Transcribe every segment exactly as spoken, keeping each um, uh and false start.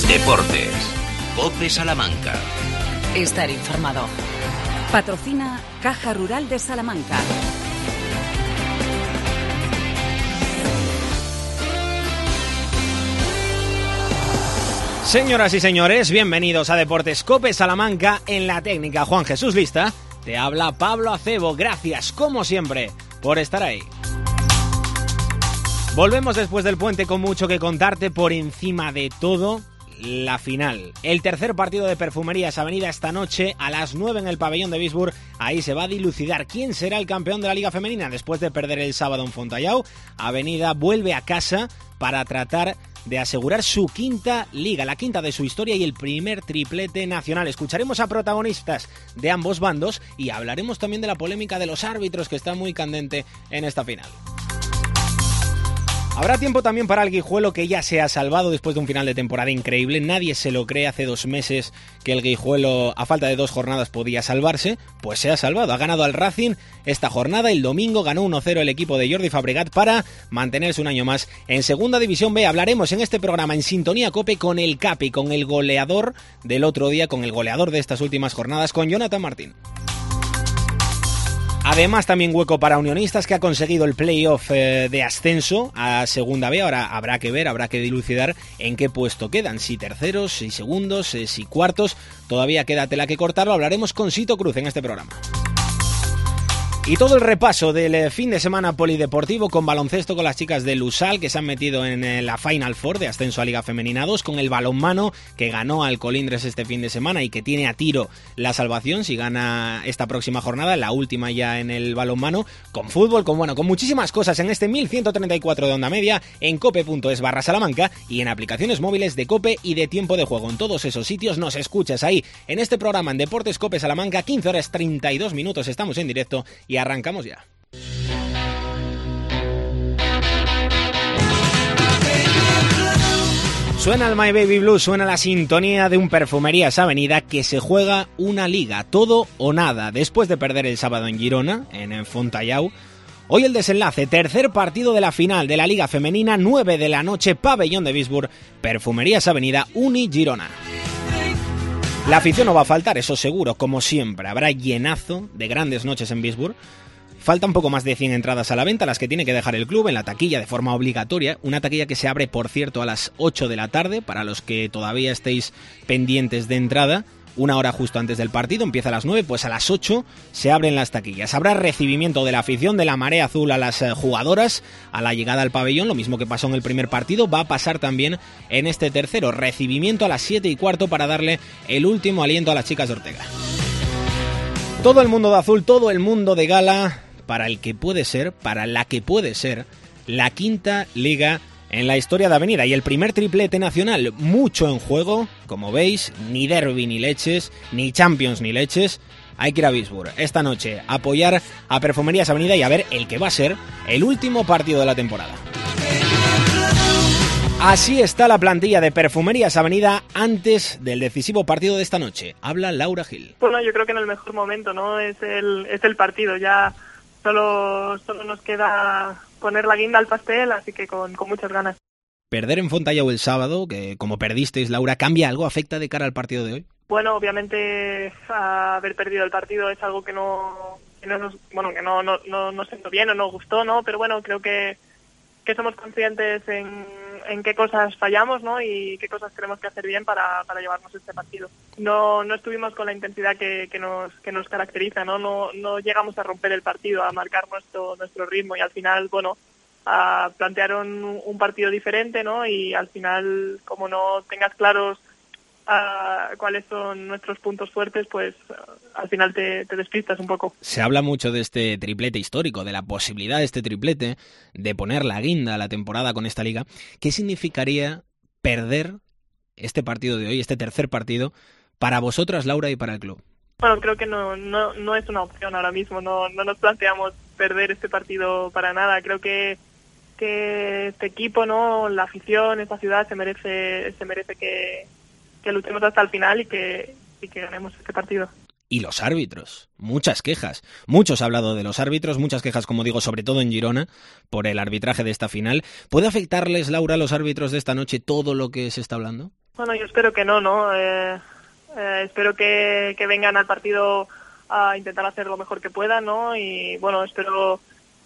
Deportes. COPE Salamanca. Estar informado. Patrocina Caja Rural de Salamanca. Señoras y señores, bienvenidos a Deportes COPE Salamanca. En la técnica Juan Jesús Lista, te habla Pablo Acebo. Gracias, como siempre, por estar ahí. Volvemos después del puente con mucho que contarte. Por encima de todo, la final. El tercer partido de Perfumerías Avenida esta noche a las nueve en el pabellón de Bisburg. Ahí se va a dilucidar quién será el campeón de la Liga Femenina. Después de perder el sábado en Fontallao, Avenida vuelve a casa para tratar de asegurar su quinta liga, la quinta de su historia y el primer triplete nacional. Escucharemos a protagonistas de ambos bandos y hablaremos también de la polémica de los árbitros, que está muy candente en esta final. Habrá tiempo también para el Guijuelo, que ya se ha salvado después de un final de temporada increíble. Nadie se lo cree. Hace dos meses que el Guijuelo, a falta de dos jornadas, podía salvarse. Pues se ha salvado. Ha ganado al Racing esta jornada. El domingo ganó uno cero el equipo de Jordi Fabregat para mantenerse un año más en Segunda División B. Hablaremos en este programa en Sintonía COPE con el Capi, con el goleador del otro día, con el goleador de estas últimas jornadas, con Jonathan Martín. Además, también hueco para Unionistas, que ha conseguido el playoff eh, de ascenso a Segunda B. Ahora habrá que ver, habrá que dilucidar en qué puesto quedan. Si terceros, si segundos, eh, si cuartos. Todavía queda tela que cortarlo. Hablaremos con Sito Cruz en este programa. Y todo el repaso del fin de semana polideportivo con baloncesto, con las chicas de Lusal, que se han metido en la Final Four de ascenso a Liga Femenina dos, con el balonmano, que ganó al Colindres este fin de semana y que tiene a tiro la salvación si gana esta próxima jornada, la última ya en el balonmano, con fútbol, con bueno, con muchísimas cosas en este mil ciento treinta y cuatro de Onda Media, en cope.es barra Salamanca y en aplicaciones móviles de COPE y de Tiempo de Juego. En todos esos sitios nos escuchas ahí, en este programa en Deportes COPE Salamanca, quince horas treinta y dos minutos, estamos en directo y arrancamos ya. Suena el My Baby Blue, suena la sintonía de un Perfumerías Avenida que se juega una liga, todo o nada. Después de perder el sábado en Girona, en Fontallao, hoy el desenlace, tercer partido de la final de la Liga Femenina, nueve de la noche, pabellón de Bisburg, Perfumerías Avenida, Uni Girona. La afición no va a faltar, eso seguro, como siempre. Habrá llenazo de grandes noches en Bisburg. Falta un poco más de cien entradas a la venta, las que tiene que dejar el club en la taquilla de forma obligatoria. Una taquilla que se abre, por cierto, a las ocho de la tarde, para los que todavía estéis pendientes de entrada. Una hora justo antes del partido, empieza a las nueve, pues a las ocho se abren las taquillas. Habrá recibimiento de la afición, de la marea azul a las jugadoras a la llegada al pabellón, lo mismo que pasó en el primer partido, va a pasar también en este tercero. Recibimiento a las siete y cuarto para darle el último aliento a las chicas de Ortega. Todo el mundo de azul, todo el mundo de gala, para el que puede ser, para la que puede ser, la quinta liga en la historia de Avenida y el primer triplete nacional. Mucho en juego, como veis, ni derbi ni leches, ni Champions ni leches. Hay que ir a Bisburg esta noche, apoyar a Perfumerías Avenida y a ver el que va a ser el último partido de la temporada. Así está la plantilla de Perfumerías Avenida antes del decisivo partido de esta noche. Habla Laura Gil. Bueno, yo creo que en el mejor momento, ¿no? Es el, es el partido, ya solo, solo nos queda poner la guinda al pastel, así que con, con muchas ganas. Perder en Fontallao el sábado, que como perdisteis, Laura, ¿cambia algo? ¿Afecta de cara al partido de hoy? Bueno, obviamente haber perdido el partido es algo que no, que no nos, bueno, que no, no, no nos sentó bien o no gustó, ¿no? Pero bueno, creo que, que somos conscientes en, en qué cosas fallamos, ¿no? Y qué cosas tenemos que hacer bien para, para llevarnos este partido. No, no estuvimos con la intensidad que, que nos, que nos caracteriza, ¿no? No, no llegamos a romper el partido, a marcar nuestro, nuestro ritmo y al final, bueno, a, plantearon un partido diferente, ¿no? Y al final, como no tengas claros a cuáles son nuestros puntos fuertes, pues al final te, te despistas un poco. Se habla mucho de este triplete histórico, de la posibilidad de este triplete, de poner la guinda a la temporada con esta liga. ¿Qué significaría perder este partido de hoy, este tercer partido, para vosotras, Laura, y para el club? Bueno, creo que no, no, no es una opción ahora mismo, no, no nos planteamos perder este partido para nada. Creo que, que este equipo, ¿no? La afición, esta ciudad se merece, se merece que que luchemos hasta el final y que, y que ganemos este partido. Y los árbitros, muchas quejas. Muchos han hablado de los árbitros, muchas quejas, como digo, sobre todo en Girona, por el arbitraje de esta final. ¿Puede afectarles, Laura, a los árbitros de esta noche todo lo que se está hablando? Bueno, yo espero que no, ¿no? Eh, eh, espero que, que vengan al partido a intentar hacer lo mejor que puedan, ¿no? Y bueno, espero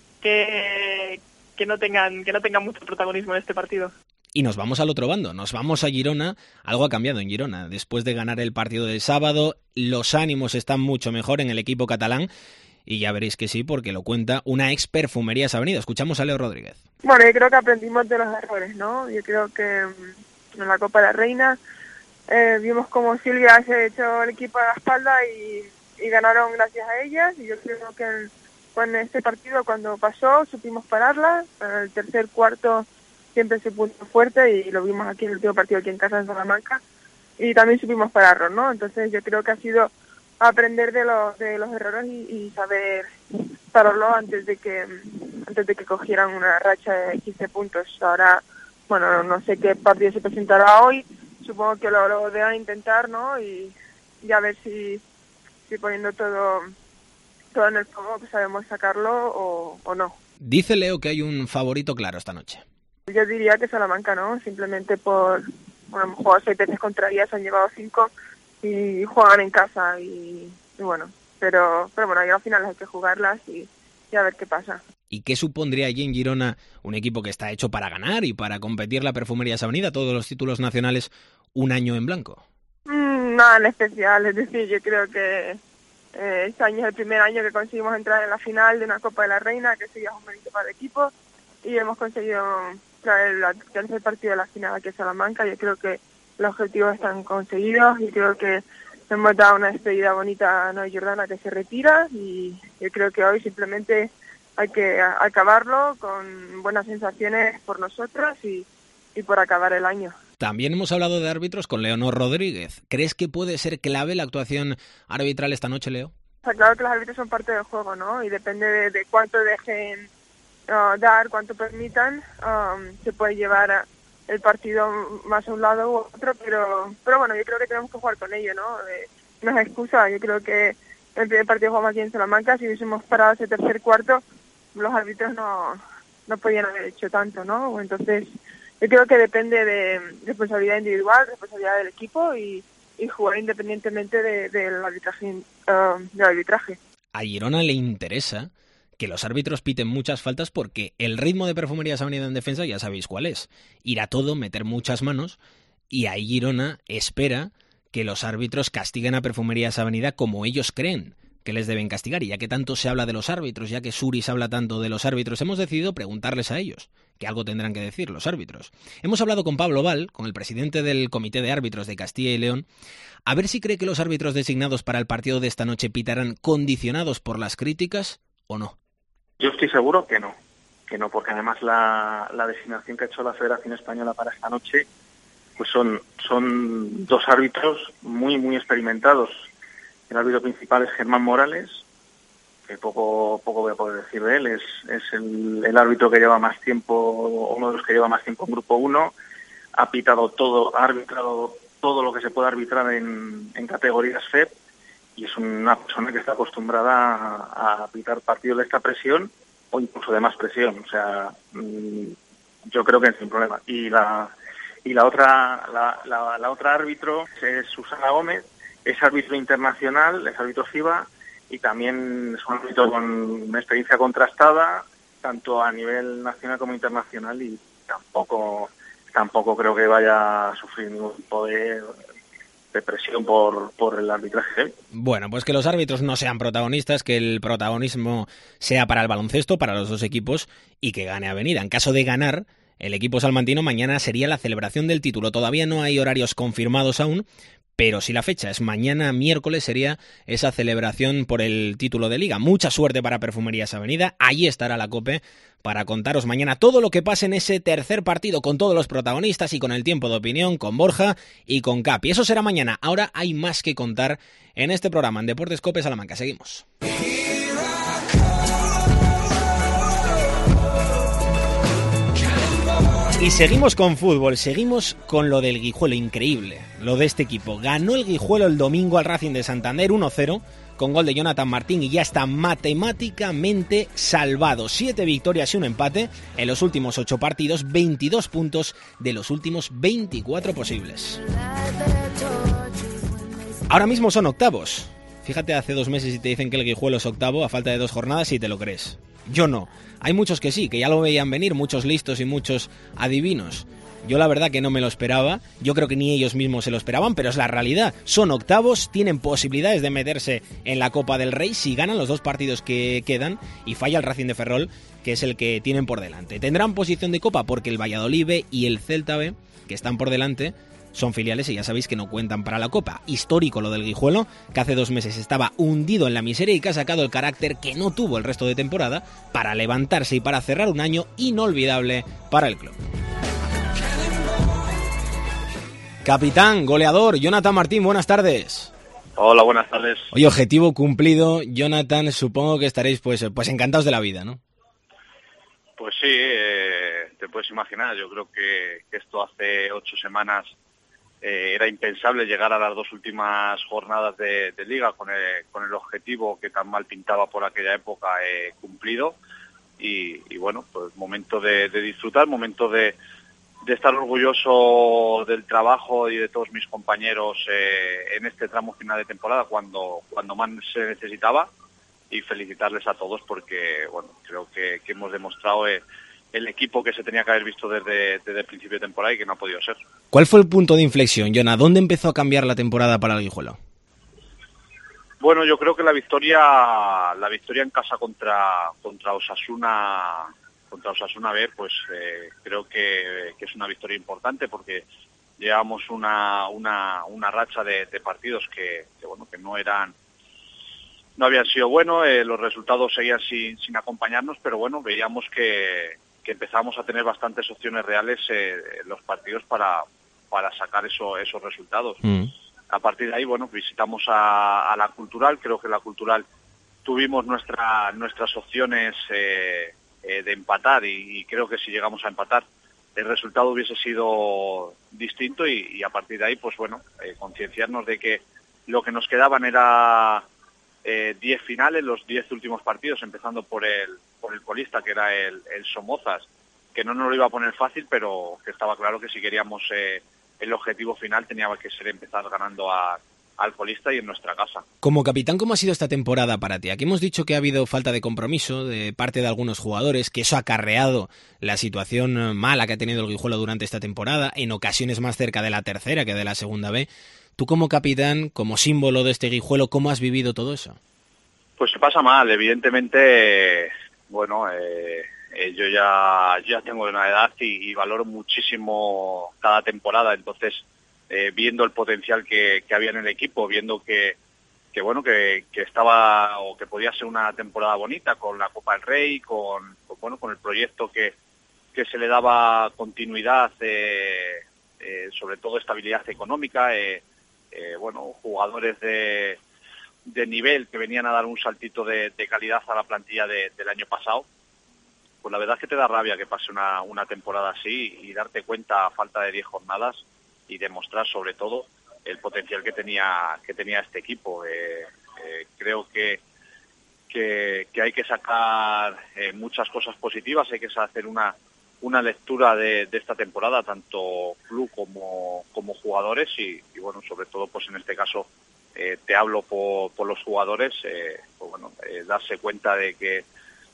que, que no tengan que no tengan mucho protagonismo en este partido. Y nos vamos al otro bando, nos vamos a Girona. Algo ha cambiado en Girona. Después de ganar el partido del sábado, los ánimos están mucho mejor en el equipo catalán. Y ya veréis que sí, porque lo cuenta una ex Perfumerías Avenida. Escuchamos a Leo Rodríguez. Bueno, yo creo que aprendimos de los errores, ¿no? Yo creo que en la Copa de la Reina eh, vimos como Silvia se echó el equipo a la espalda y, y ganaron gracias a ellas. Y yo creo que en, en este partido, cuando pasó, supimos pararla. En el tercer cuarto siempre se puso fuerte y lo vimos aquí en el último partido aquí en casa en Salamanca. Y también supimos pararlo, ¿no? Entonces yo creo que ha sido aprender de los de los errores y, y saber pararlo antes de que antes de que cogieran una racha de quince puntos. Ahora, bueno, no sé qué partido se presentará hoy, supongo que lo, lo deban intentar, ¿no? Y, y a ver si, si poniendo todo todo en el fuego pues sabemos sacarlo o, o no. Dice Leo que hay un favorito claro esta noche. Yo diría que Salamanca, ¿no? Simplemente por, bueno, hemos jugado seis veces contra ellas, han llevado cinco y juegan en casa y, y bueno, pero pero bueno, ya al final hay que jugarlas y, y a ver qué pasa. ¿Y qué supondría allí en Girona un equipo que está hecho para ganar y para competir la Perfumerías Avenida, todos los títulos nacionales, un año en blanco? Mm, nada en especial, es decir, yo creo que eh, este año es el primer año que conseguimos entrar en la final de una Copa de la Reina, que sería un mérito para el equipo, y hemos conseguido traer el tercer partido de la final aquí a Salamanca. Yo creo que los objetivos están conseguidos y creo que hemos dado una despedida bonita a Noa Jordana, que se retira, y yo creo que hoy simplemente hay que acabarlo con buenas sensaciones por nosotros y, y por acabar el año. También hemos hablado de árbitros con Leonor Rodríguez. ¿Crees que puede ser clave la actuación arbitral esta noche, Leo? Está claro que los árbitros son parte del juego, ¿no? Y depende de, de cuánto dejen uh, dar, cuánto permitan, um, se puede llevar a el partido más a un lado u otro, pero pero bueno, yo creo que tenemos que jugar con ello, ¿no? Eh, no es excusa, yo creo que el primer partido jugamos aquí en Salamanca, si hubiésemos parado ese tercer cuarto, los árbitros no, no podían haber hecho tanto, ¿no? Entonces, yo creo que depende de responsabilidad individual, responsabilidad del equipo y, y jugar independientemente de, del arbitraje, uh, del arbitraje. A Girona le interesa que los árbitros piten muchas faltas porque el ritmo de Perfumerías Avenida en defensa ya sabéis cuál es. Ir a todo, meter muchas manos, y ahí Girona espera que los árbitros castiguen a Perfumerías Avenida como ellos creen que les deben castigar. Y ya que tanto se habla de los árbitros, ya que Suris habla tanto de los árbitros, hemos decidido preguntarles a ellos, que algo tendrán que decir los árbitros. Hemos hablado con Pablo Val, con el presidente del Comité de Árbitros de Castilla y León, a ver si cree que los árbitros designados para el partido de esta noche pitarán condicionados por las críticas o no. Yo estoy seguro que no, que no, porque además la, la designación que ha hecho la Federación Española para esta noche, pues son, son dos árbitros muy, muy experimentados. El árbitro principal es Germán Morales, que poco, poco voy a poder decir de él, es, es el, el árbitro que lleva más tiempo, uno de los que lleva más tiempo en Grupo uno, ha pitado todo, ha arbitrado todo lo que se puede arbitrar en, en categorías F E P, y es una persona que está acostumbrada a, a pitar partidos de esta presión o incluso de más presión. O sea, mmm, yo creo que sin problema. Y la y la otra la, la, la otra árbitro es Susana Gómez, es árbitro internacional, es árbitro FIBA y también es un árbitro con una experiencia contrastada tanto a nivel nacional como internacional, y tampoco tampoco creo que vaya a sufrir ningún tipo de de presión por, por el arbitraje. Bueno, pues que los árbitros no sean protagonistas, que el protagonismo sea para el baloncesto, para los dos equipos, y que gane Avenida. En caso de ganar, el equipo salmantino, mañana sería la celebración del título. Todavía no hay horarios confirmados aún, pero si la fecha es mañana miércoles, sería esa celebración por el título de Liga. Mucha suerte para Perfumerías Avenida. Allí estará la COPE para contaros mañana todo lo que pase en ese tercer partido, con todos los protagonistas y con el tiempo de opinión, con Borja y con Capi. Eso será mañana. Ahora hay más que contar en este programa, en Deportes COPE Salamanca. Seguimos. Y seguimos con fútbol, seguimos con lo del Guijuelo, increíble, lo de este equipo. Ganó el Guijuelo el domingo al Racing de Santander uno cero, con gol de Jonathan Martín y ya está matemáticamente salvado. Siete victorias y un empate en los últimos ocho partidos, veintidós puntos de los últimos veinticuatro posibles. Ahora mismo son octavos. Fíjate, hace dos meses y te dicen que el Guijuelo es octavo a falta de dos jornadas y te lo crees. Yo no. Hay muchos que sí, que ya lo veían venir, muchos listos y muchos adivinos. Yo la verdad que no me lo esperaba, yo creo que ni ellos mismos se lo esperaban, pero es la realidad. Son octavos, tienen posibilidades de meterse en la Copa del Rey si ganan los dos partidos que quedan y falla el Racing de Ferrol, que es el que tienen por delante. Tendrán posición de Copa porque el Valladolid B y el Celta B, que están por delante, son filiales y ya sabéis que no cuentan para la Copa. Histórico lo del Guijuelo, que hace dos meses estaba hundido en la miseria y que ha sacado el carácter que no tuvo el resto de temporada para levantarse y para cerrar un año inolvidable para el club. Capitán, goleador, Jonathan Martín, buenas tardes. Hola, buenas tardes. Oye, objetivo cumplido. Jonathan, supongo que estaréis pues, pues encantados de la vida, ¿no? Pues sí, eh, te puedes imaginar. Yo creo que, que esto hace ocho semanas eh, era impensable llegar a las dos últimas jornadas de, de Liga con el, con el objetivo que tan mal pintaba por aquella época eh, cumplido. Y, y bueno, pues momento de, de disfrutar, momento de... de estar orgulloso del trabajo y de todos mis compañeros eh, en este tramo final de temporada cuando cuando más se necesitaba, y felicitarles a todos porque bueno, creo que, que hemos demostrado eh, el equipo que se tenía que haber visto desde, desde el principio de temporada y que no ha podido ser. ¿Cuál fue el punto de inflexión, Jonah? ¿Dónde empezó a cambiar la temporada para el Guijuelo? Bueno, yo creo que la victoria la victoria en casa contra contra Osasuna contra Osasuna B, pues eh, creo que, que es una victoria importante porque llevamos una una, una racha de, de partidos que, que bueno que no eran no habían sido buenos, eh, los resultados seguían sin, sin acompañarnos, pero bueno, veíamos que, que empezamos a tener bastantes opciones reales eh, en los partidos para para sacar eso, esos resultados. Mm. A partir de ahí, bueno, visitamos a, a la Cultural, creo que la Cultural tuvimos nuestra, nuestras opciones eh, eh, de empatar y, y creo que si llegamos a empatar el resultado hubiese sido distinto y, y a partir de ahí, pues bueno, eh, concienciarnos de que lo que nos quedaban era diez eh, finales, los diez últimos partidos, empezando por el por el colista, que era el, el Somozas, que no nos lo iba a poner fácil, pero que estaba claro que si queríamos eh, el objetivo final tenía que ser empezar ganando a, al colista y en nuestra casa. Como capitán, ¿cómo ha sido esta temporada para ti? Aquí hemos dicho que ha habido falta de compromiso de parte de algunos jugadores, que eso ha acarreado la situación mala que ha tenido el Guijuelo durante esta temporada, en ocasiones más cerca de la tercera que de la segunda B. Tú como capitán, como símbolo de este Guijuelo, ¿cómo has vivido todo eso? Pues se pasa mal, evidentemente, bueno, eh, eh, yo ya, ya tengo una edad y, y valoro muchísimo cada temporada, entonces eh, viendo el potencial que, que había en el equipo, viendo que, que bueno, que, que estaba o que podía ser una temporada bonita con la Copa del Rey, con, con bueno, con el proyecto que, que se le daba continuidad, eh, eh, sobre todo estabilidad económica, eh, Eh, bueno, jugadores de, de nivel que venían a dar un saltito de, de calidad a la plantilla de, del año pasado, pues la verdad es que te da rabia que pase una, una temporada así y darte cuenta a falta de diez jornadas y demostrar sobre todo el potencial que tenía que tenía este equipo. Eh, eh, creo que, que que hay que sacar eh, muchas cosas positivas, hay que hacer una una lectura de, de esta temporada, tanto club como, como jugadores y, y bueno, sobre todo pues en este caso eh, te hablo por, por los jugadores, eh, pues bueno, eh, darse cuenta de que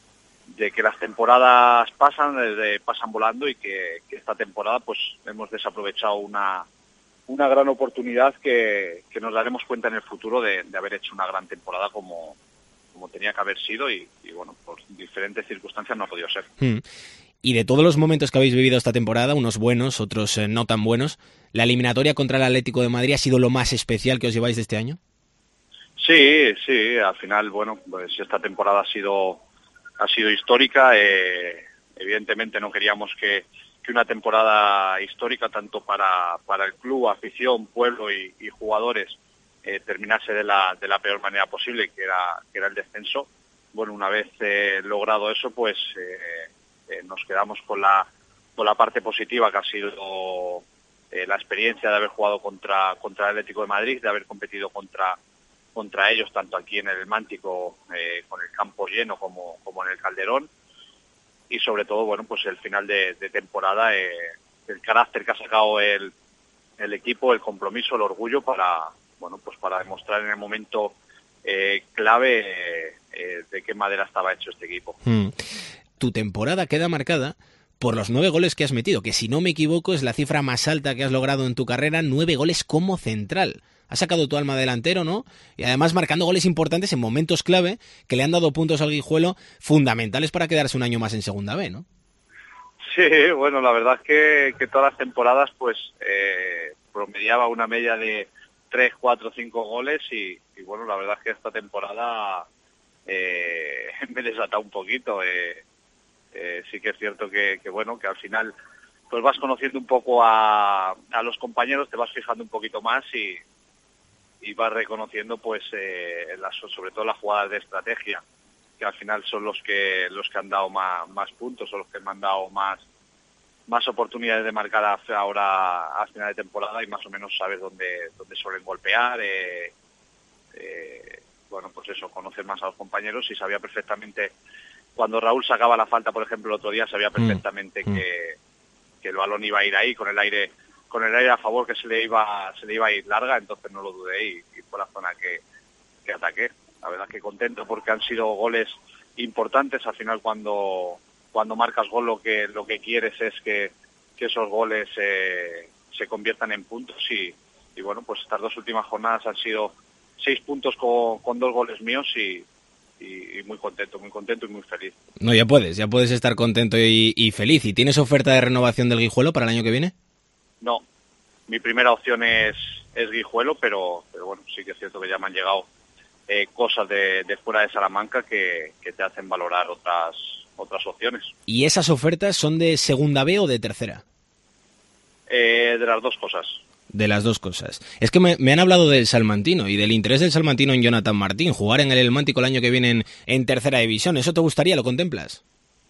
de que las temporadas pasan, de, pasan volando y que, que esta temporada pues hemos desaprovechado una una gran oportunidad que, que nos daremos cuenta en el futuro de, de haber hecho una gran temporada como, como tenía que haber sido y, y bueno, por diferentes circunstancias no ha podido ser. Hmm. Y de todos los momentos que habéis vivido esta temporada, unos buenos, otros eh, no tan buenos, ¿la eliminatoria contra el Atlético de Madrid ha sido lo más especial que os lleváis de este año? Sí, sí, al final, bueno, pues esta temporada ha sido ha sido histórica. Eh, evidentemente no queríamos que, que una temporada histórica, tanto para, para el club, afición, pueblo y, y jugadores, eh, terminase de la, de la peor manera posible, que era, que era el descenso. Bueno, una vez eh, logrado eso, pues... Eh, Eh, nos quedamos con la con la parte positiva que ha sido eh, la experiencia de haber jugado contra contra el Atlético de Madrid, de haber competido contra contra ellos, tanto aquí en el Mántico, eh, con el campo lleno, como, como en el Calderón. Y sobre todo, bueno, pues el final de, de temporada, eh, el carácter que ha sacado el, el equipo, el compromiso, el orgullo para, bueno, pues para demostrar en el momento eh, clave eh, eh, de qué madera estaba hecho este equipo. Hmm. Tu temporada queda marcada por los nueve goles que has metido, que si no me equivoco es la cifra más alta que has logrado en tu carrera, nueve goles como central. Has sacado tu alma delantero, ¿no? Y además marcando goles importantes en momentos clave que le han dado puntos al Guijuelo fundamentales para quedarse un año más en Segunda B, ¿no? Sí, bueno, la verdad es que, que todas las temporadas pues eh, promediaba una media de tres, cuatro, cinco goles y, y bueno, la verdad es que esta temporada eh, me desata un poquito. Eh, eh, sí que es cierto que, que bueno, que al final pues vas conociendo un poco a, a los compañeros, te vas fijando un poquito más y, y vas reconociendo pues eh, las, sobre todo las jugadas de estrategia, que al final son los que los que han dado más, más puntos, son los que me han dado más más oportunidades de marcar ahora a final de temporada y más o menos sabes dónde dónde suelen golpear. Eh, eh, bueno, pues eso, conocer más a los compañeros y sabía perfectamente, cuando Raúl sacaba la falta, por ejemplo, el otro día, sabía perfectamente mm. que, que el balón iba a ir ahí, con el aire con el aire a favor, que se le iba se le iba a ir larga, entonces no lo dudé y, y fue la zona que, que ataqué. La verdad que contento porque han sido goles importantes. Al final cuando cuando marcas gol lo que lo que quieres es que, que esos goles eh, se conviertan en puntos y, y bueno, pues estas dos últimas jornadas han sido seis puntos con, con dos goles míos y, y, y muy contento, muy contento y muy feliz. No, ya puedes, ya puedes estar contento y, y feliz. ¿Y tienes oferta de renovación del Guijuelo para el año que viene? No, mi primera opción es, es Guijuelo, pero, pero bueno, sí que es cierto que ya me han llegado eh, cosas de, de fuera de Salamanca que, que te hacen valorar otras otras opciones. ¿Y esas ofertas son de Segunda B o de Tercera? Eh, de las dos cosas. De las dos cosas. Es que me, me han hablado del Salmantino y del interés del Salmantino en Jonathan Martín, jugar en el El Mántico el año que viene en, en Tercera División. ¿Eso te gustaría? ¿Lo contemplas?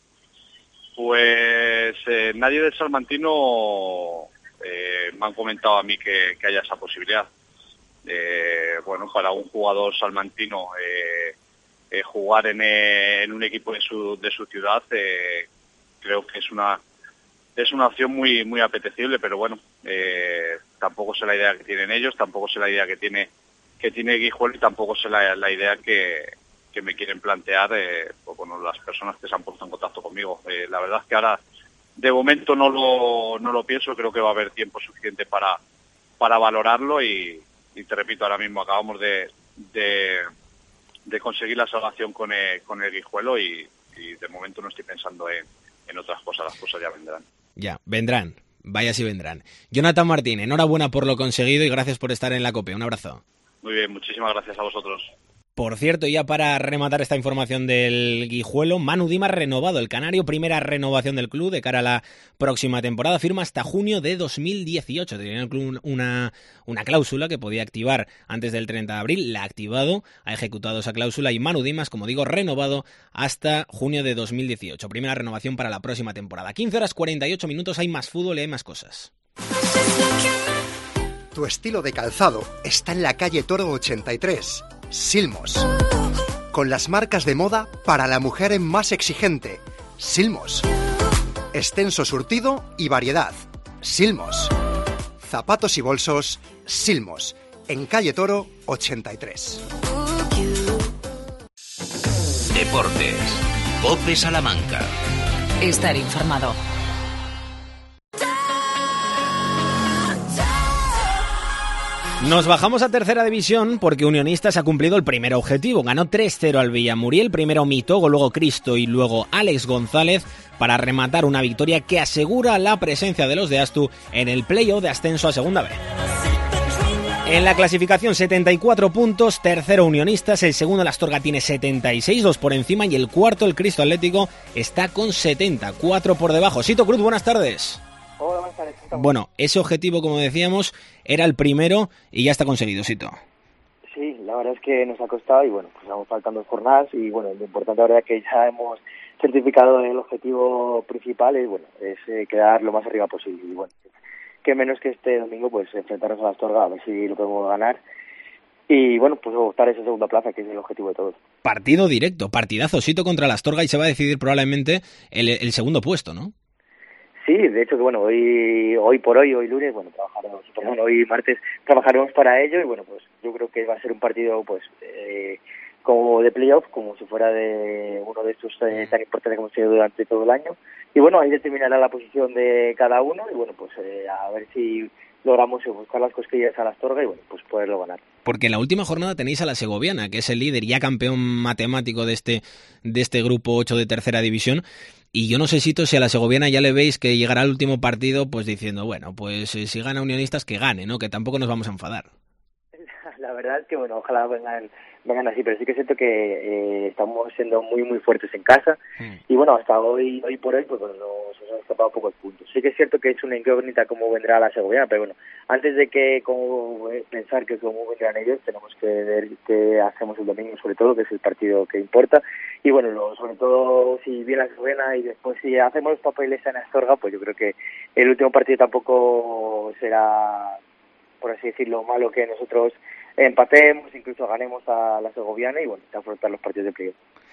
Pues eh, nadie del Salmantino eh, me han comentado a mí que, que haya esa posibilidad. Eh, bueno, para un jugador salmantino eh, eh, jugar en, eh, en un equipo de su, de su ciudad eh, creo que es una es una opción muy muy apetecible, pero bueno, eh, tampoco sé la idea que tienen ellos, tampoco sé la idea que tiene que tiene Guijuelo y tampoco sé la, la idea que, que me quieren plantear eh, pues, bueno, las personas que se han puesto en contacto conmigo. Eh, la verdad es que ahora de momento no lo no lo pienso, creo que va a haber tiempo suficiente para para valorarlo y, y te repito, ahora mismo acabamos de de, de conseguir la salvación con el, con el Guijuelo y, y de momento no estoy pensando en, en otras cosas, las cosas ya vendrán. Ya, vendrán, vaya si vendrán. Jonathan Martín, enhorabuena por lo conseguido y gracias por estar en la COPE, un abrazo. Muy bien, muchísimas gracias a vosotros. Por cierto, ya para rematar esta información del Guijuelo, Manu Dimas renovado, el canario, primera renovación del club de cara a la próxima temporada, firma hasta junio de dos mil dieciocho. Tenía el club una, una cláusula que podía activar antes del treinta de abril, la ha activado, ha ejecutado esa cláusula y Manu Dimas, como digo, renovado hasta junio de dos mil dieciocho. Primera renovación para la próxima temporada. quince horas cuarenta y ocho minutos, hay más fútbol y hay más cosas. Tu estilo de calzado está en la calle Toro ochenta y tres, Silmos. Con las marcas de moda para la mujer más exigente, Silmos. Extenso surtido y variedad, Silmos. Zapatos y bolsos, Silmos. En calle Toro ochenta y tres. Deportes. COPE Salamanca. Estar informado. Nos bajamos a tercera división porque Unionistas ha cumplido el primer objetivo. Ganó tres cero al Villamuriel, primero Mitogo, luego Cristo y luego Alex González para rematar una victoria que asegura la presencia de los de Astu en el playoff de ascenso a Segunda B. En la clasificación setenta y cuatro puntos, tercero Unionistas, el segundo la Astorga tiene setenta y seis, dos por encima y el cuarto el Cristo Atlético está con setenta, cuatro por debajo. Sito Cruz, buenas tardes. Hola, buenas tardes. Bueno, ese objetivo, como decíamos, era el primero y ya está conseguido, Sito. Sí, la verdad es que nos ha costado y bueno, pues vamos faltando dos y bueno, lo importante ahora es que ya hemos certificado el objetivo principal y bueno, es eh, quedar lo más arriba posible y bueno, que menos que este domingo pues enfrentarnos a la Astorga a ver si lo podemos ganar y bueno, pues optar a esa segunda plaza, que es el objetivo de todos. Partido directo, partidazo, Sito contra la Astorga, y se va a decidir probablemente el, el segundo puesto, ¿no? Sí, de hecho que bueno, hoy hoy por hoy, hoy lunes, bueno, trabajaremos, perdón, hoy martes trabajaremos para ello, y bueno, pues yo creo que va a ser un partido pues eh, como de playoff, como si fuera de uno de estos eh, tan importantes que hemos tenido durante todo el año, y bueno, ahí determinará la posición de cada uno, y bueno, pues eh, a ver si logramos buscar las cosquillas a la Astorga y bueno, pues poderlo ganar. Porque en la última jornada tenéis a la Segoviana, que es el líder, ya campeón matemático de este de este grupo ocho de tercera división. Y yo no sé, Sito, si a la Segoviana ya le veis que llegará al último partido pues diciendo, bueno, pues eh, si gana Unionistas que gane, ¿no? Que tampoco nos vamos a enfadar. La verdad es que, bueno, ojalá vengan, vengan así, pero sí que siento que eh, estamos siendo muy, muy fuertes en casa. Mm. Y bueno, hasta hoy hoy por hoy, pues bueno, nos, nos ha escapado poco el punto. Sí que es cierto que es una incógnita cómo vendrá la Segoviana, pero bueno, antes de que como, eh, pensar que cómo vendrán ellos, tenemos que ver qué hacemos el domingo, sobre todo, que es el partido que importa. Y bueno, lo, sobre todo, si viene la Segoviana y después si hacemos los papeles en Astorga, pues yo creo que el último partido tampoco será, por así decirlo, malo que nosotros empatemos, incluso ganemos a la Segoviana y bueno, afrontar los partidos de playoff.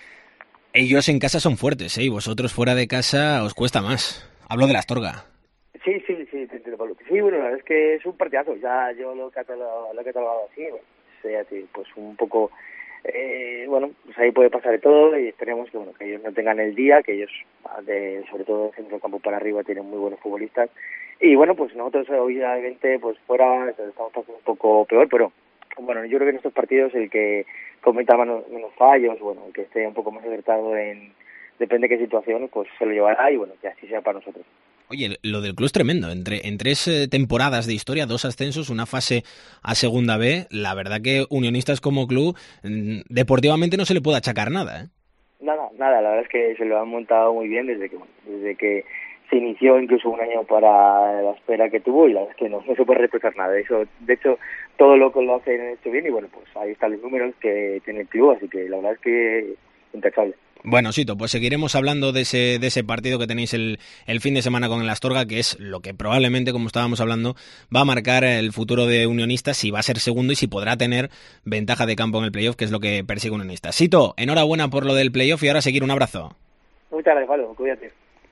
Ellos en casa son fuertes, ¿eh? Y vosotros fuera de casa os cuesta más. Hablo de la Astorga. Sí, sí, sí, sí, sí, bueno, la verdad es que es un partidazo, ya yo lo he catalogado, lo he catalogado así, bueno, sea, pues un poco, eh, bueno, pues ahí puede pasar de todo y esperemos que bueno que ellos no tengan el día, que ellos, de, sobre todo de centro campo para arriba, tienen muy buenos futbolistas, y bueno, pues nosotros obviamente pues fuera estamos pasando un poco peor, pero bueno, yo creo que en estos partidos el que cometa menos, menos fallos, bueno, el que esté un poco más acertado en, depende de qué situación, pues se lo llevará y bueno, que así sea para nosotros. Oye, lo del club es tremendo. Entre, en tres eh, temporadas de historia, dos ascensos, una fase a Segunda B, la verdad que Unionistas como club, mmm, deportivamente no se le puede achacar nada, ¿eh? Nada, nada, la verdad es que se lo han montado muy bien desde que, desde que se inició, incluso un año para la espera que tuvo, y la verdad es que no, no se puede reprochar nada. Eso, de hecho, todo lo que lo hacen hecho bien, y bueno, pues ahí están los números que tiene el club, así que la verdad es que intachable. Bueno, Sito, pues seguiremos hablando de ese de ese partido que tenéis el, el fin de semana con el Astorga, que es lo que probablemente, como estábamos hablando, va a marcar el futuro de Unionistas, si va a ser segundo y si podrá tener ventaja de campo en el playoff, que es lo que persigue Unionistas. Sito, enhorabuena por lo del playoff y ahora seguir, un abrazo. Muchas gracias, Pablo, cuídate.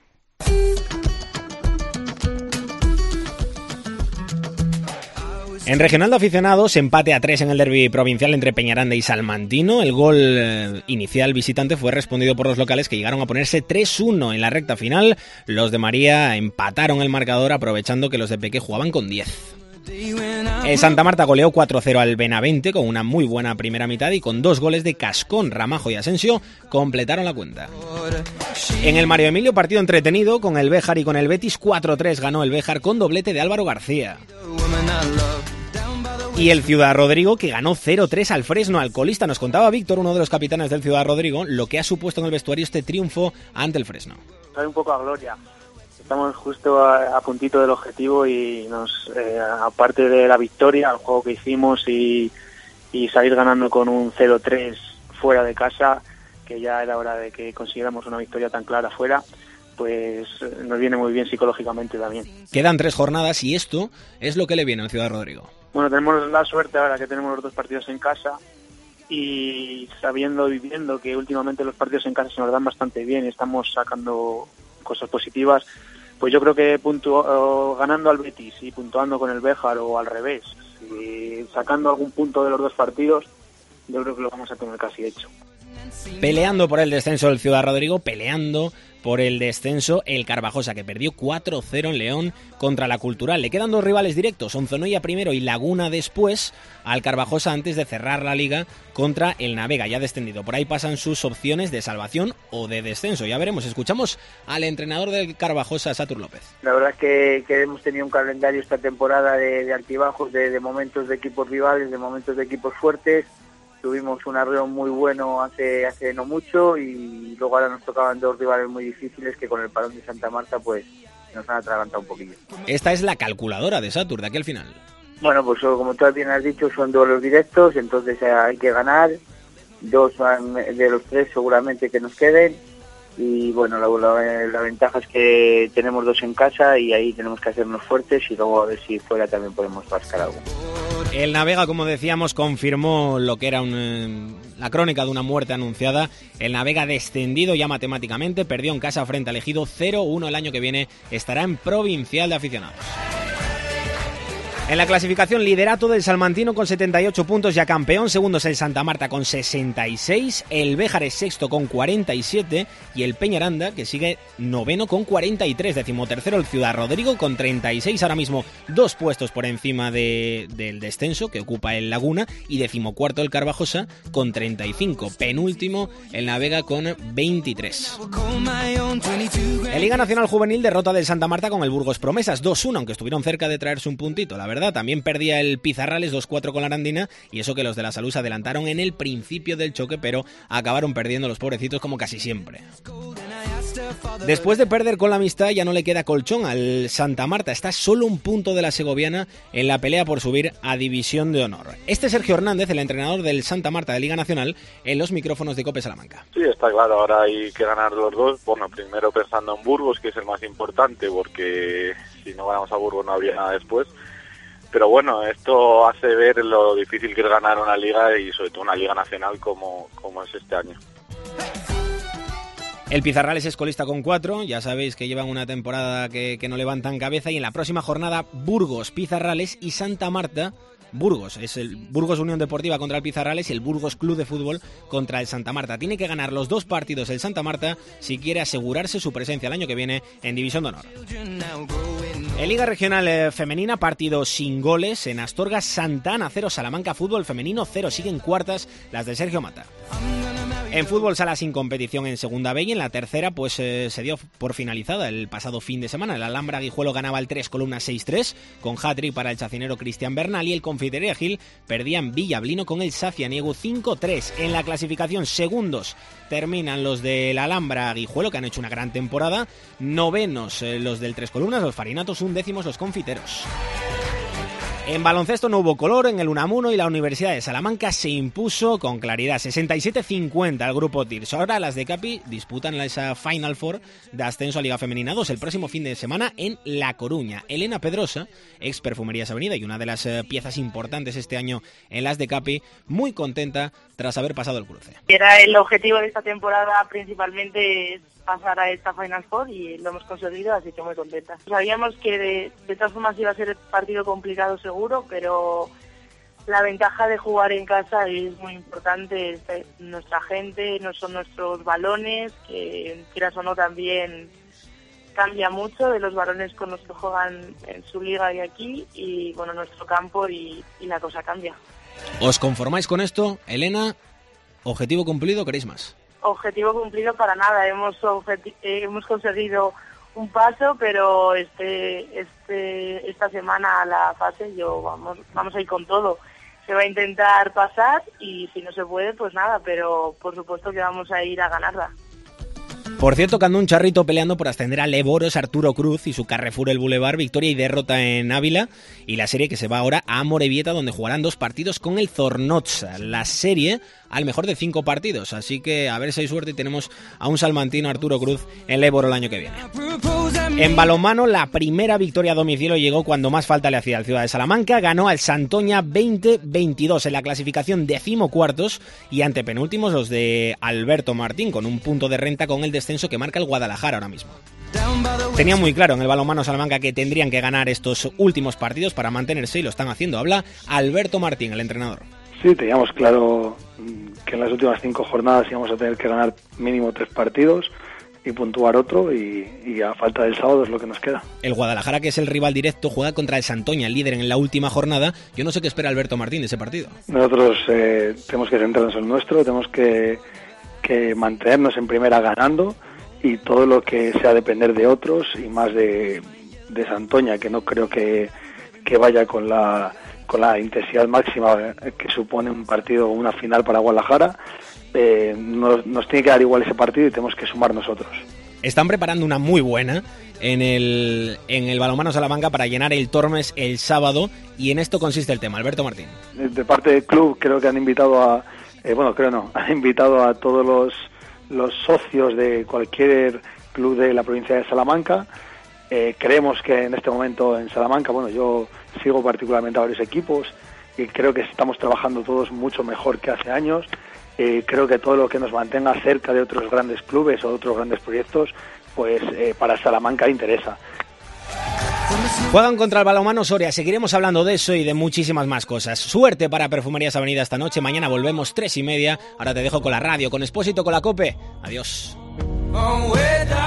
En regional de aficionados, empate a tres en el derbi provincial entre Peñaranda y Salmantino. El gol eh, inicial visitante fue respondido por los locales, que llegaron a ponerse tres uno en la recta final. Los de María empataron el marcador aprovechando que los de Peque jugaban con diez. El Santa Marta goleó cuatro cero al Benavente con una muy buena primera mitad y con dos goles de Cascón, Ramajo y Asensio completaron la cuenta. En el Mario Emilio, partido entretenido con el Béjar y con el Betis. Cuatro tres ganó el Béjar con doblete de Álvaro García. Y el Ciudad Rodrigo, que ganó cero tres al Fresno Alcolista. Nos contaba Víctor, uno de los capitanes del Ciudad Rodrigo, lo que ha supuesto en el vestuario este triunfo ante el Fresno. Sabe un poco a gloria. Estamos justo a, a puntito del objetivo y nos, eh, aparte de la victoria, al juego que hicimos y, y salir ganando con un cero tres fuera de casa, que ya era hora de que consiguiéramos una victoria tan clara fuera, pues nos viene muy bien psicológicamente también. Quedan tres jornadas y esto es lo que le viene al Ciudad Rodrigo. Bueno, tenemos la suerte ahora que tenemos los dos partidos en casa y sabiendo y viendo que últimamente los partidos en casa se nos dan bastante bien y estamos sacando cosas positivas, pues yo creo que puntu- ganando al Betis y puntuando con el Béjar o al revés, y sacando algún punto de los dos partidos, yo creo que lo vamos a tener casi hecho. Peleando por el descenso el Ciudad Rodrigo, peleando por el descenso el Carvajosa, que perdió cuatro cero en León contra la Cultural. Le quedan dos rivales directos, Onzonoya primero y Laguna después, al Carvajosa antes de cerrar la liga contra el Navega, ya descendido. Por ahí pasan sus opciones de salvación o de descenso. Ya veremos. Escuchamos al entrenador del Carvajosa, Satur López. La verdad es que, que hemos tenido un calendario esta temporada de, de altibajos, de, de momentos de equipos rivales, de momentos de equipos fuertes. Tuvimos un arreo muy bueno hace hace no mucho y luego ahora nos tocaban dos rivales muy difíciles que con el parón de Santa Marta pues nos han atragantado un poquillo. Esta es la calculadora de Satur de aquí al final. Bueno, pues como tú bien has dicho, son duelos directos, entonces hay que ganar. Dos de los tres seguramente que nos queden y bueno, la, la, la ventaja es que tenemos dos en casa y ahí tenemos que hacernos fuertes y luego a ver si fuera también podemos rascar algo. El Navega, como decíamos, confirmó lo que era un, la crónica de una muerte anunciada. El Navega descendido ya matemáticamente, perdió en casa frente al Ejido cero uno. El año que viene estará en Provincial de Aficionados. En la clasificación, liderato del Salmantino con setenta y ocho puntos, ya campeón. Segundo es el Santa Marta con sesenta y seis. El Béjar es sexto con cuarenta y siete. Y el Peñaranda, que sigue noveno con cuarenta y tres. Decimotercero el Ciudad Rodrigo con treinta y seis. Ahora mismo dos puestos por encima de, del descenso que ocupa el Laguna. Y decimocuarto el Carvajosa con treinta y cinco. Penúltimo el Navega con veintitrés. En Liga Nacional Juvenil, derrota del Santa Marta con el Burgos Promesas dos uno, aunque estuvieron cerca de traerse un puntito, la verdad. También perdía el Pizarrales dos cuatro con la Arandina, y eso que los de la Salud se adelantaron en el principio del choque, pero acabaron perdiendo los pobrecitos como casi siempre. Después de perder con la Amistad, ya no le queda colchón al Santa Marta. Está solo un punto de la segoviana en la pelea por subir a División de Honor. Este es Sergio Hernández, el entrenador del Santa Marta de Liga Nacional, en los micrófonos de COPE Salamanca. Sí, está claro, ahora hay que ganar los dos. Bueno, primero pensando en Burgos, que es el más importante, porque si no ganamos a Burgos no habría nada después. Pero bueno, esto hace ver lo difícil que es ganar una liga y sobre todo una liga nacional como, como es este año. El Pizarrales es colista con cuatro, ya sabéis que llevan una temporada que, que no levantan cabeza, y en la próxima jornada Burgos, Pizarrales y Santa Marta. Burgos, es el Burgos Unión Deportiva contra el Pizarrales y el Burgos Club de Fútbol contra el Santa Marta. Tiene que ganar los dos partidos el Santa Marta si quiere asegurarse su presencia el año que viene en División de Honor. En Liga Regional eh, Femenina, partido sin goles en Astorga. Santana cero, Salamanca Fútbol Femenino cero. Siguen cuartas las de Sergio Mata. En fútbol sala sin competición en segunda B, y en la tercera pues eh, se dio por finalizada el pasado fin de semana. El Alhambra Guijuelo ganaba el tres Columnas seis tres con hat-trick para el chacinero Cristian Bernal, y el Confitería Gil perdía en Villablino con el Sacianiego cinco tres. En la clasificación, segundos terminan los del Alhambra Guijuelo, que han hecho una gran temporada. Novenos eh, los del Tres Columnas, los Farinatos, undécimos los Confiteros. En baloncesto no hubo color en el Unamuno, y la Universidad de Salamanca se impuso con claridad sesenta y siete cincuenta al grupo Tirs. Ahora las de Capi disputan esa Final Four de ascenso a Liga Femenina dos el próximo fin de semana en La Coruña. Elena Pedrosa, ex Perfumerías Avenida y una de las eh, piezas importantes este año en las de Capi, muy contenta tras haber pasado el cruce. Era el objetivo de esta temporada, principalmente pasar a esta Final Four, y lo hemos conseguido, así que muy contenta. Sabíamos que de, de todas formas iba a ser el partido complicado seguro, pero la ventaja de jugar en casa es muy importante. Nuestra gente, no son nuestros balones, que quieras o no también cambia mucho de los balones con los que juegan en su liga y aquí, y bueno, nuestro campo, y, y la cosa cambia. ¿Os conformáis con esto, Elena? ¿Objetivo cumplido? ¿Queréis más? Objetivo cumplido para nada. Hemos objeti- hemos conseguido un paso, pero este este esta semana a la fase yo vamos vamos a ir con todo. Se va a intentar pasar, y si no se puede, pues nada, pero por supuesto que vamos a ir a ganarla. Por cierto, que anda un charrito peleando por ascender a Levoros, Arturo Cruz y su Carrefour el Boulevard, victoria y derrota en Ávila, y la serie que se va ahora a Amorebieta, donde jugarán dos partidos con el Zornoza. La serie al mejor de cinco partidos, así que a ver si hay suerte y tenemos a un salmantino, Arturo Cruz, en Léboro el año que viene. En balonmano, la primera victoria a domicilio llegó cuando más falta le hacía al Ciudad de Salamanca. Ganó al Santoña veinte veintidós en la clasificación, decimocuartos, y antepenúltimos los de Alberto Martín, con un punto de renta con el descenso que marca el Guadalajara ahora mismo. Tenía muy claro en el balonmano Salamanca que tendrían que ganar estos últimos partidos para mantenerse, y lo están haciendo. Habla Alberto Martín, el entrenador. Sí, teníamos claro que en las últimas cinco jornadas íbamos a tener que ganar mínimo tres partidos y puntuar otro, y, y a falta del sábado es lo que nos queda. El Guadalajara, que es el rival directo, juega contra el Santoña, el líder en la última jornada. Yo no sé qué espera Alberto Martín de ese partido. Nosotros eh, tenemos que centrarnos en nuestro, tenemos que, que mantenernos en primera ganando, y todo lo que sea depender de otros, y más de, de Santoña, que no creo que, que vaya con la con la intensidad máxima que supone un partido o una final para Guadalajara, eh, nos, nos tiene que dar igual ese partido y tenemos que sumar nosotros. Están preparando una muy buena en el, en el balonmano Salamanca para llenar el Tormes el sábado, y en esto consiste el tema. Alberto Martín. De parte del club creo que han invitado a, eh, bueno creo no, han invitado a todos los los socios de cualquier club de la provincia de Salamanca. Eh, creemos que en este momento en Salamanca, bueno, yo sigo particularmente a varios equipos y creo que estamos trabajando todos mucho mejor que hace años. Eh, creo que todo lo que nos mantenga cerca de otros grandes clubes o de otros grandes proyectos, pues eh, para Salamanca interesa. Juegan contra el Balonmano Soria, seguiremos hablando de eso y de muchísimas más cosas. Suerte para Perfumerías Avenida esta noche, mañana volvemos tres y media. Ahora te dejo con la radio, con Expósito, con la COPE. Adiós.